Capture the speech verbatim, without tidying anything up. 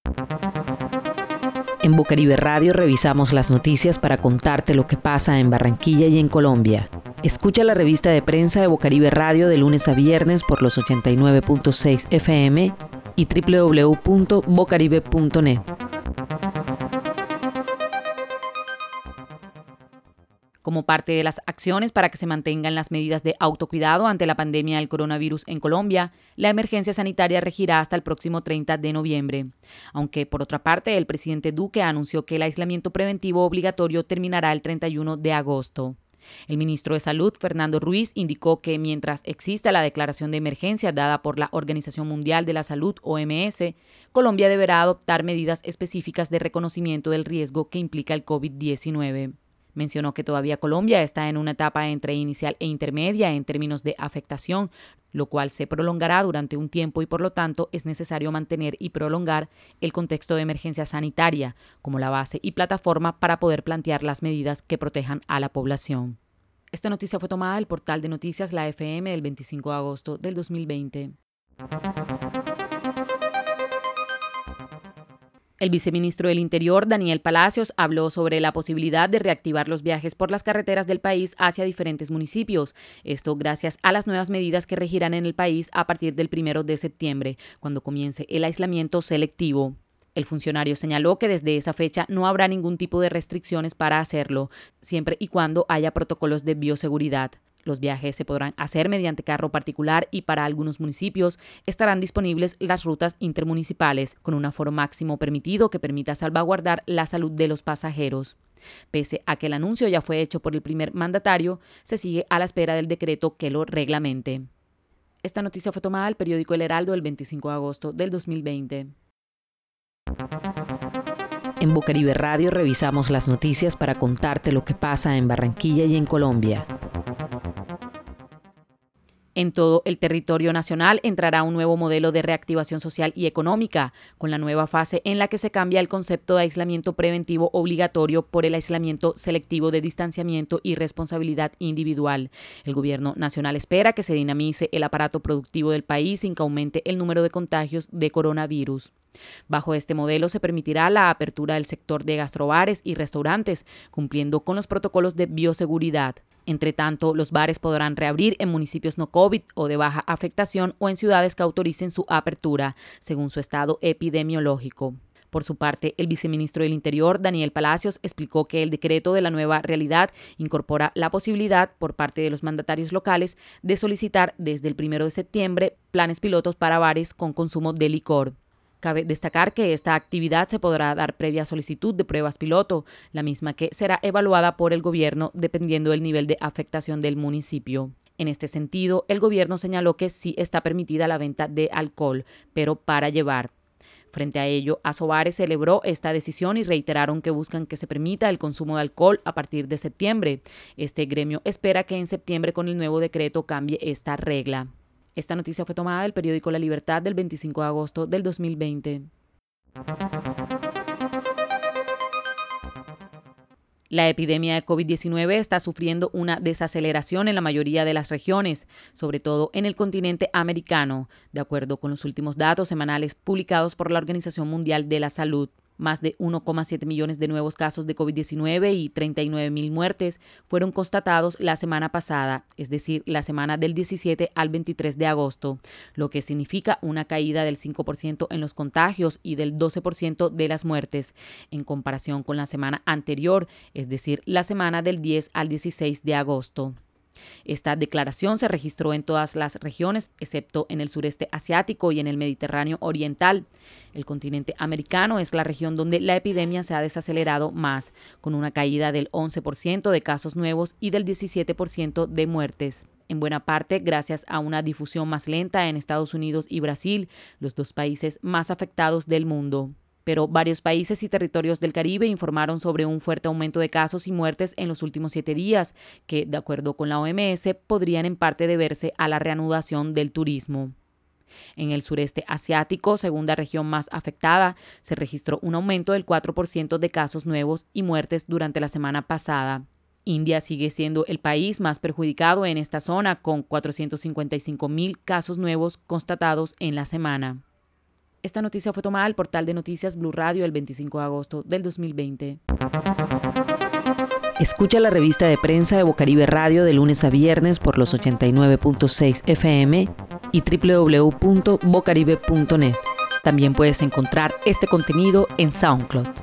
En Bocaribe Radio revisamos las noticias para contarte lo que pasa en Barranquilla y en Colombia. Escucha la revista de prensa de Bocaribe Radio de lunes a viernes por los ochenta y nueve punto seis F M y doble u doble u doble u punto bocaribe punto net. Como parte de las acciones para que se mantengan las medidas de autocuidado ante la pandemia del coronavirus en Colombia, la emergencia sanitaria regirá hasta el próximo treinta de noviembre. Aunque, por otra parte, el presidente Duque anunció que el aislamiento preventivo obligatorio terminará el treinta y uno de agosto. El ministro de Salud, Fernando Ruiz, indicó que mientras exista la declaración de emergencia dada por la Organización Mundial de la Salud, O M S, Colombia deberá adoptar medidas específicas de reconocimiento del riesgo que implica el COVID diecinueve. Mencionó que todavía Colombia está en una etapa entre inicial e intermedia en términos de afectación, lo cual se prolongará durante un tiempo y por lo tanto es necesario mantener y prolongar el contexto de emergencia sanitaria como la base y plataforma para poder plantear las medidas que protejan a la población. Esta noticia fue tomada del portal de noticias La F M del veinticinco de agosto del dos mil veinte. El viceministro del Interior, Daniel Palacios, habló sobre la posibilidad de reactivar los viajes por las carreteras del país hacia diferentes municipios. Esto gracias a las nuevas medidas que regirán en el país a partir del primero de septiembre, cuando comience el aislamiento selectivo. El funcionario señaló que desde esa fecha no habrá ningún tipo de restricciones para hacerlo, siempre y cuando haya protocolos de bioseguridad. Los viajes se podrán hacer mediante carro particular y para algunos municipios estarán disponibles las rutas intermunicipales con un aforo máximo permitido que permita salvaguardar la salud de los pasajeros. Pese a que el anuncio ya fue hecho por el primer mandatario, se sigue a la espera del decreto que lo reglamente. Esta noticia fue tomada del periódico El Heraldo el veinticinco de agosto del dos mil veinte. En Bocaribe Radio revisamos las noticias para contarte lo que pasa en Barranquilla y en Colombia. En todo el territorio nacional entrará un nuevo modelo de reactivación social y económica, con la nueva fase en la que se cambia el concepto de aislamiento preventivo obligatorio por el aislamiento selectivo de distanciamiento y responsabilidad individual. El gobierno nacional espera que se dinamice el aparato productivo del país sin que aumente el número de contagios de coronavirus. Bajo este modelo se permitirá la apertura del sector de gastrobares y restaurantes, cumpliendo con los protocolos de bioseguridad. Entre tanto, los bares podrán reabrir en municipios no COVID o de baja afectación o en ciudades que autoricen su apertura, según su estado epidemiológico. Por su parte, el viceministro del Interior, Daniel Palacios, explicó que el decreto de la nueva realidad incorpora la posibilidad, por parte de los mandatarios locales, de solicitar desde el primero de septiembre planes pilotos para bares con consumo de licor. Cabe destacar que esta actividad se podrá dar previa solicitud de pruebas piloto, la misma que será evaluada por el gobierno dependiendo del nivel de afectación del municipio. En este sentido, el gobierno señaló que sí está permitida la venta de alcohol, pero para llevar. Frente a ello, Asobares celebró esta decisión y reiteraron que buscan que se permita el consumo de alcohol a partir de septiembre. Este gremio espera que en septiembre con el nuevo decreto cambie esta regla. Esta noticia fue tomada del periódico La Libertad del veinticinco de agosto del dos mil veinte. La epidemia de COVID diecinueve está sufriendo una desaceleración en la mayoría de las regiones, sobre todo en el continente americano, de acuerdo con los últimos datos semanales publicados por la Organización Mundial de la Salud. Más de uno coma siete millones de nuevos casos de COVID diecinueve y treinta y nueve mil muertes fueron constatados la semana pasada, es decir, la semana del diecisiete al veintitrés de agosto, lo que significa una caída del cinco por ciento en los contagios y del doce por ciento de las muertes, en comparación con la semana anterior, es decir, la semana del diez al dieciséis de agosto. Esta declaración se registró en todas las regiones, excepto en el sureste asiático y en el Mediterráneo oriental. El continente americano es la región donde la epidemia se ha desacelerado más, con una caída del once por ciento de casos nuevos y del diecisiete por ciento de muertes. En buena parte gracias a una difusión más lenta en Estados Unidos y Brasil, los dos países más afectados del mundo. Pero varios países y territorios del Caribe informaron sobre un fuerte aumento de casos y muertes en los últimos siete días, que, de acuerdo con la O M S, podrían en parte deberse a la reanudación del turismo. En el sureste asiático, segunda región más afectada, se registró un aumento del cuatro por ciento de casos nuevos y muertes durante la semana pasada. India sigue siendo el país más perjudicado en esta zona, con cuatrocientos cincuenta y cinco mil casos nuevos constatados en la semana. Esta noticia fue tomada del portal de noticias Blue Radio el veinticinco de agosto del dos mil veinte. Escucha la revista de prensa de Bocaribe Radio de lunes a viernes por los ochenta y nueve punto seis F M y doble u doble u doble u punto bocaribe punto net. También puedes encontrar este contenido en SoundCloud.